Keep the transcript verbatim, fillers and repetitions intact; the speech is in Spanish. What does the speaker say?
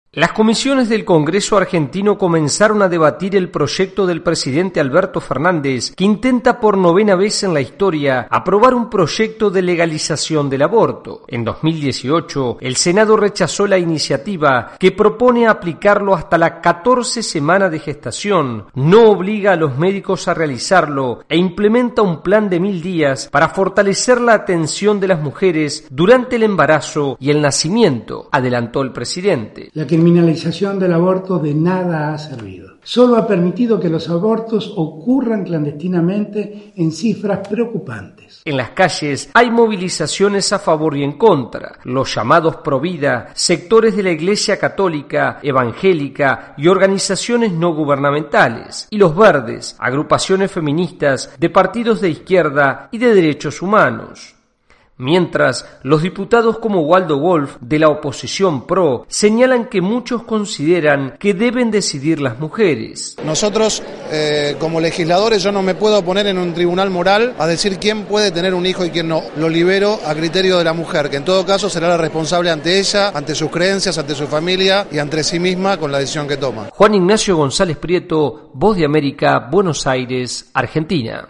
Las comisiones del Congreso argentino comenzaron a debatir el proyecto del presidente Alberto Fernández, que intenta por novena vez en la historia aprobar un proyecto de legalización del aborto. En dos mil dieciocho, el Senado rechazó la iniciativa que propone aplicarlo hasta la catorce semana de gestación, no obliga a los médicos a realizarlo e implementa un plan de mil días para fortalecer la atención de las mujeres durante el embarazo y el nacimiento, adelantó el presidente. La criminalización del aborto de nada ha servido. Solo ha permitido que los abortos ocurran clandestinamente en cifras preocupantes. En las calles hay movilizaciones a favor y en contra. Los llamados Provida, sectores de la Iglesia Católica, evangélica y organizaciones no gubernamentales. Y los Verdes, agrupaciones feministas de partidos de izquierda y de derechos humanos. Mientras, los diputados como Waldo Wolf, de la oposición pro, señalan que muchos consideran que deben decidir las mujeres. Nosotros, eh, como legisladores, yo no me puedo poner en un tribunal moral a decir quién puede tener un hijo y quién no. Lo libero a criterio de la mujer, que en todo caso será la responsable ante ella, ante sus creencias, ante su familia y ante sí misma con la decisión que toma. Juan Ignacio González Prieto, Voz de América, Buenos Aires, Argentina.